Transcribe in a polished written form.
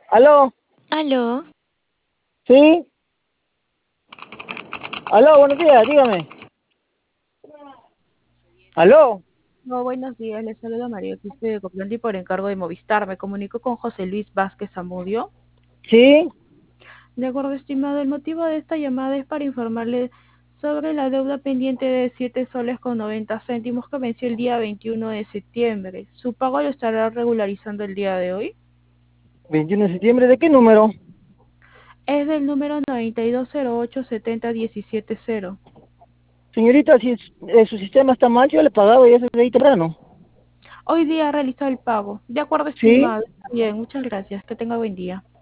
Aló, Aló, sí, aló, buenos días, dígame. Aló, No, buenos días, les saluda María Quispe de Coplandi por encargo de Movistar. Me comunico con José Luis Vázquez Zamudio. sí, De acuerdo, estimado, el motivo de esta llamada es para informarle sobre la deuda pendiente de 7 soles con 90 céntimos que venció el día 21 de septiembre. Su pago lo estará regularizando el día de hoy. 21 de septiembre, ¿de qué número? Es del número 9208701770. Señorita, si su sistema está mal, yo le he pagado ya desde ahí temprano. Hoy día realizó el pago. De acuerdo, Sí. estimado. Está bien, muchas gracias. Que tenga buen día.